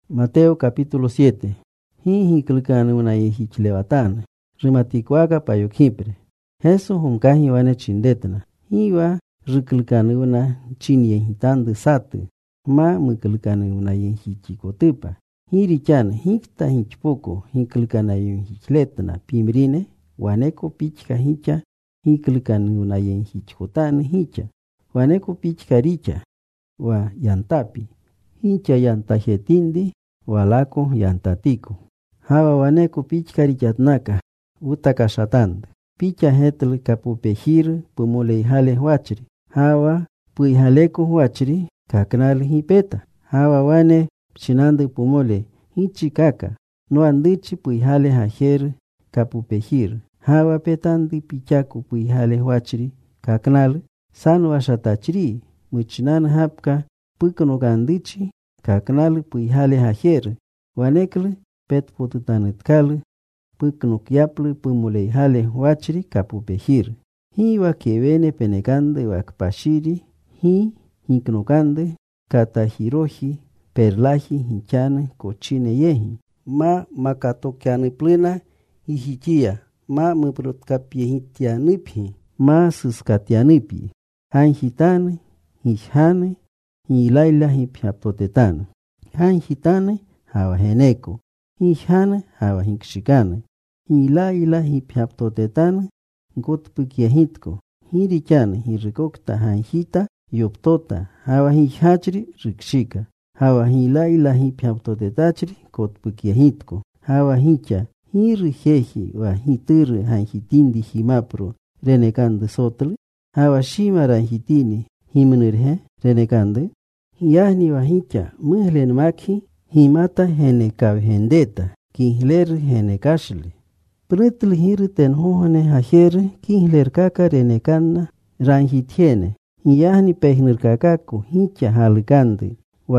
Mateo capítulo 7. Hinhi kilkan una yihichilewatan. Rimaticuaga payokipre. Jesús hunkahi wane chindetna. Hiwa rikilkan una chinyehitande sate. Ma mukilkan una yihichikotupa. Hirichan hikta hichpoko hikilkan yihichletna pimrine. Waneko pichka hicha. Hikilkan una yihichkotan hicha. Waneko pichka richa. Wa yantapi. Hincha yantajetindi. Walako yantatiko. Hawa waneko pichka richatnaka. Utaka shatand. Picha hetl kapupejir pumole hale huachri. Hawa puihaleko huachri kaknal hipeta. Hawa wane chinande pumole hichi kaka. No andichi puihale hajer kapupejir. Hawa petandi pichaku puihale huachri kaknal sanu ashatachri. Muchinan hapka pukono gandichi kaknal puihale hajer. Wanekle pet potutanetkal puknuk yaplu pumule hale huachri kapupejir. Hiwa kevene penekande wakpashiri. Hinknokande katahiroji perlaji hinchane cochine yehi. Ma makatokyane plena hijichia. Ma muprotkapiehityanipi. Ma suskatianipi. Hanjitane hijane hilaila hipyaptotetane. Hanjitane hawa heneko. Hijane hawa hinkshikane. Hilaila hipyaptotetane gotpukiehitko. Hirichane hirikokta hanjita yoptota. Hawa hijachri rikshika. Hawa hilaila hipyaptotetachri gotpukiehitko. Hawa hicha hirijeji wa hitiri hanjitindi himapro renekande sotli. Hawa shimara hitini himunirhe renekande. Yahni wa hicha muhlen makhi himata henekavhendeta kihler henekashli. Pritl hirten hohne hajer kihler kaka renekanna ranjitiene. Yahni pehnir kakako hicha halkande.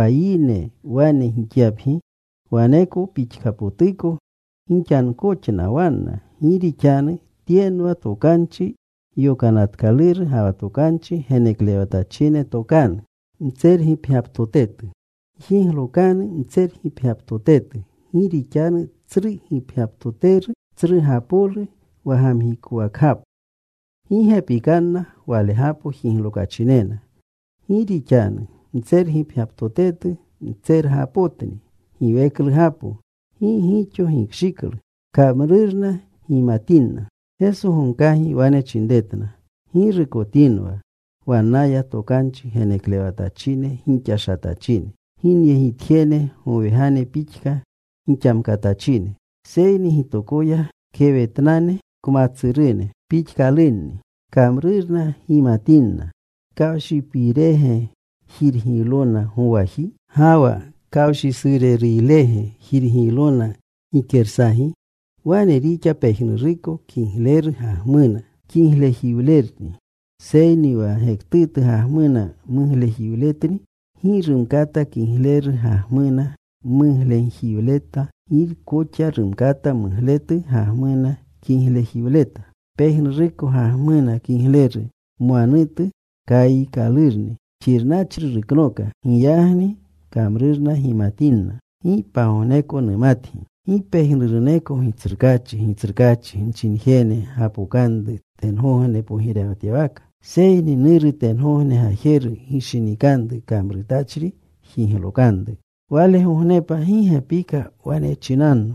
Waine wane hichaphi. Waneko pichkapotiko hinchan kochna wana. Hirichane tienwa tokanchi yokanat kalir hawa tokanchi heneklewatachine tokan. Mtser hipyaptotet. Hihlokan mtser hipyaptotet. Hirichane tsri hipyaptoter tsri hapole wahamhikuakhap. Hihepikanna wale hapo hihlokachinena. Hirichane mtser hipyaptotet mtser hapotni. Hiwekl hapo. Hicho hikshikl. Kamrirna himatinna. Eso hunkahi wane chindetna. Hirikotinwa. Wanaya tokanchi heneklewatachine hinchashatachine. Hinyehitiene uvehane pichka hinchamkatachine. Seini hitokoya kevetnane kumatsirine pichkalini. Kamrirna himatinna. Kaushi pirehe hirhilona huwahi. Hawa kaushi sirerilehe hirhilona hikersahi. Wane richa pehnriko kihler hahmuna. Kihle hiulerni. Seini wa hektit hahmuna muhle hiuletni. Hirumkata kihler hahmuna muhle hiuleta. Hir kocha rumkata muhlete hahmuna kihle hiuleta. Pehnriko hahmuna kihler muanete kai kalirni. Chirnachri riknoka. Hiyahni kamrirna himatinna. Hi pahoneko nemati. Hi pehnrineko hitzirkachi hinchinjene hapukande tenhohne pohirevatiavaka. Seini niri tenhohne hajer hishinikande kamritachri hihelokande. Wale hohnepa hihe pika wane chinano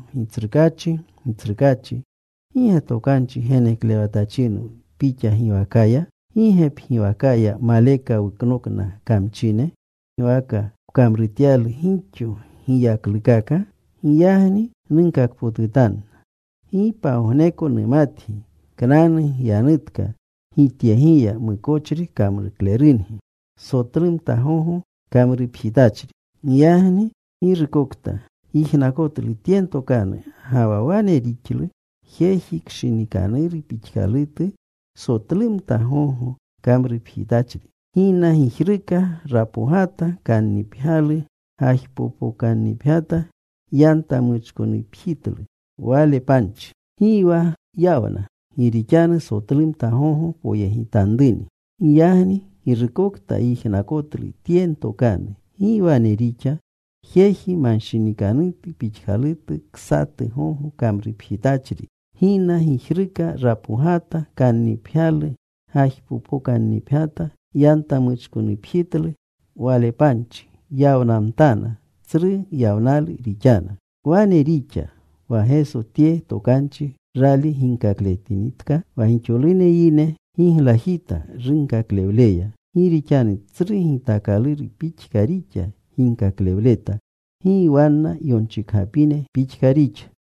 hitzirkachi hihe tokanchi hene klevatachino picha hiwakaya. Hihe hiwakaya maleka wiknokna kamchine. Hiwaka kamritial hincho hiyaklikaka. Hiyahni ninkak potutan. Hipa honeko nemati. Kanani yanitka. Hitiahia mukochri kamriklerinhi. Sotrim tahoho kamriphitachri. Hiyahni hirikokta. Hihnakotli tientokane. Hawawane rikle. Hehikshinikanerri pichkalite. Sotlim tahoho kamriphitachri. Hina hihrika rapuhata kanipihale. Hahipopo kanipihata. Yanta muchkoni pitli. Wale panch. Hiwa yawana. Hirichane sotlim tahoho poyehitandini. Yahni hirikokta ihnakotli tientokane. Hiwa nericha. Jeji manshinikaniti pichhaliti ksati honjo kamripjitachri. Hina hijrika rapuhata kannipjali, hajpupo kannipjata, yanta muchkunipjitli, wale panchi, yawnamtana, tsri yawnali richana. Wane richa, wajeso tie tokanchi, rali hinkakletinitka, wahincholine yine, hinlajita, rinkakleuleya. Hirichani tsri hintakaliri pichkaricha, hinkakleuleta. Hi wana yonchikapine pichkaricha.